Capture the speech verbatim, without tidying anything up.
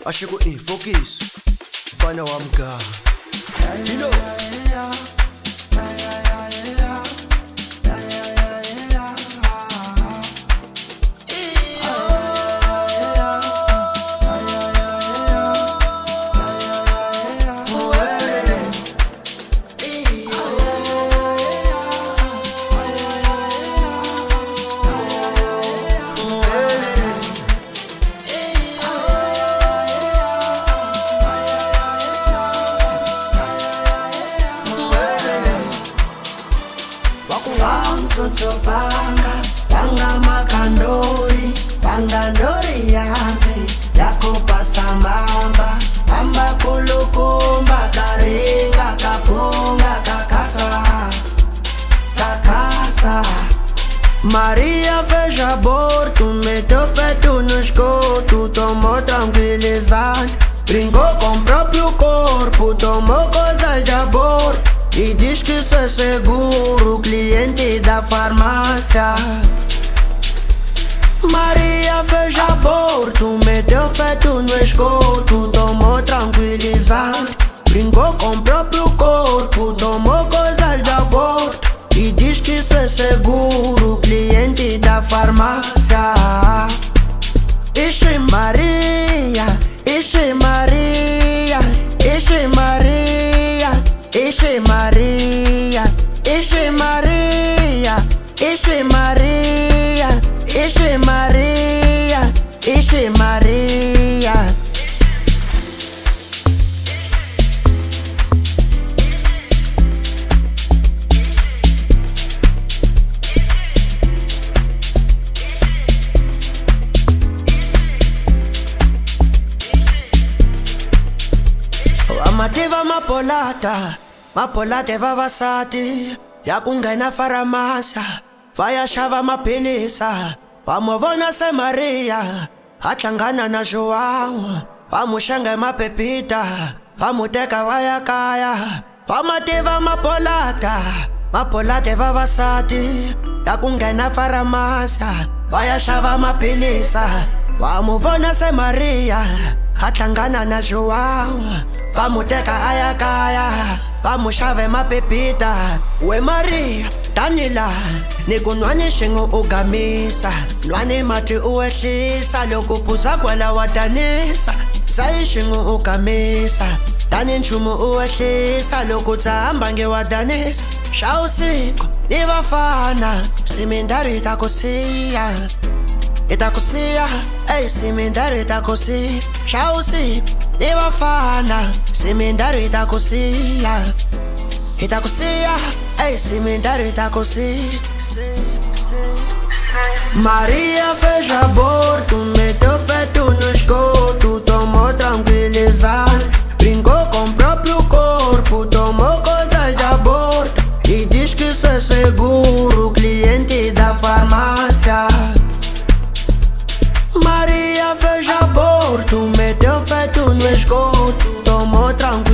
Acho que eu focus. Find out I'm gone. You know. Soto panga, panga makandori, panga ndori yame, yako pasa mamba, mamba kulukumba, karinga, kapunga, kakasa, kakasa. Maria fez aborto, meteu feto no esgoto, tomou tranquilizante, brincou com o próprio corpo, tomou coisas de aborto e diz que isso é seguro, cliente da farmácia. Maria fez aborto, meteu feto no esgoto, tomou tranquilizante, brincou com o próprio corpo, tomou coisas de aborto e diz que isso é seguro, cliente da farmácia. Ixi Maria, ixi Maria, ixi Maria, ixi Maria, ixi Maria, ixi Maria, ixi Maria, ixi Maria. Amativa mapolata, mapolata vavasati, ya kungena farmácia, vai achava mapilisa, vamos vona se Maria, atlangana na João, vamos xanga mapepita, vamos teka vaya kaya, amativa mapolata, mapolata vavasati, ya kungena farmácia, vai achava mapilisa, vamos vona se Maria, atlangana na João, vamos teka aya kaya, vamos chave mapepita. We Maria, Danila, nikunwani shingo ugamisa, nwani mati uwehlisa, lokupuza kwala wadanisa, zayi shingo ugamisa, dani nchumu uwehlisa, lokutahamba ngewadanisa, shawusiko, nivafana, simindari itakusiya, itakusiya, ey simindari itakusiya, shawusiko, nivafana, simindari itakusiya, itakusiya, ey simindari itakusiya. Maria fez aborto, meteu feto no esgoto, tomou tranquilizante, brincou com o próprio corpo, tomou coisas de aborto e diz que isso é seguro, cliente da farmácia. Maria fez aborto, meteu feto no esgoto, tomou tranquilizante,